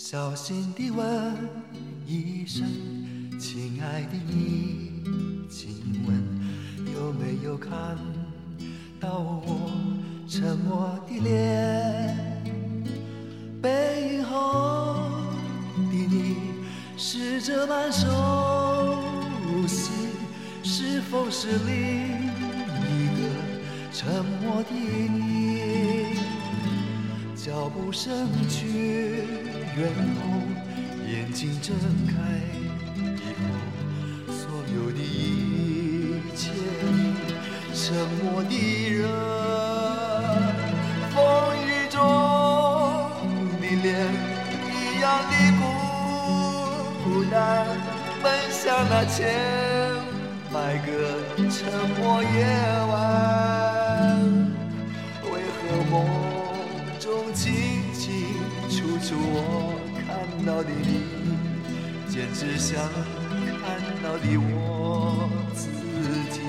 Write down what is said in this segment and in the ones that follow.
小心地问一声，亲爱的你，请问有没有看到我沉默的脸？背影后的你，是这满手心，是否是另一个沉默的你？脚步声去远后，眼睛睁开以后，所有的一切你沉默的人，风雨中的脸一样的孤单，奔向那千百个沉默夜晚，为何梦中清清楚楚我看到的你，简直像看到的我自己。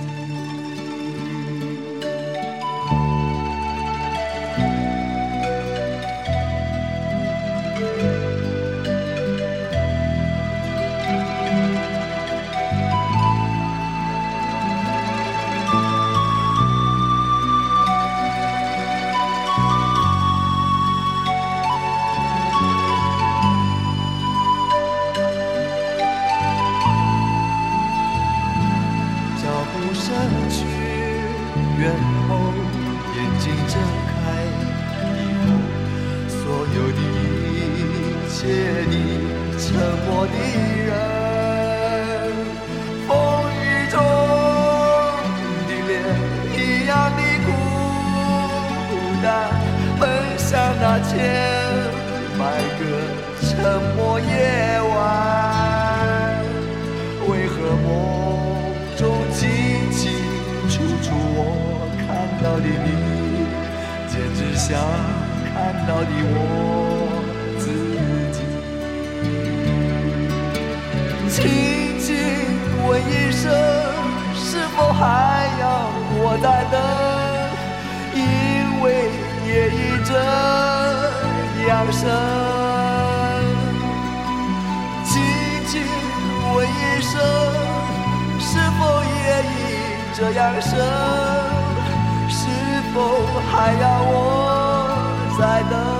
远后，眼睛睁开以后，所有的一切你沉默的人，风雨中的脸一样的孤单，奔向那千百个沉默夜晚，为何梦中清清楚楚我看到的你，简直像看到的我自己。轻轻问一声，是否还要我再等？因为夜已这样深。轻轻问一声，是否夜已这样深？是否还要我再等？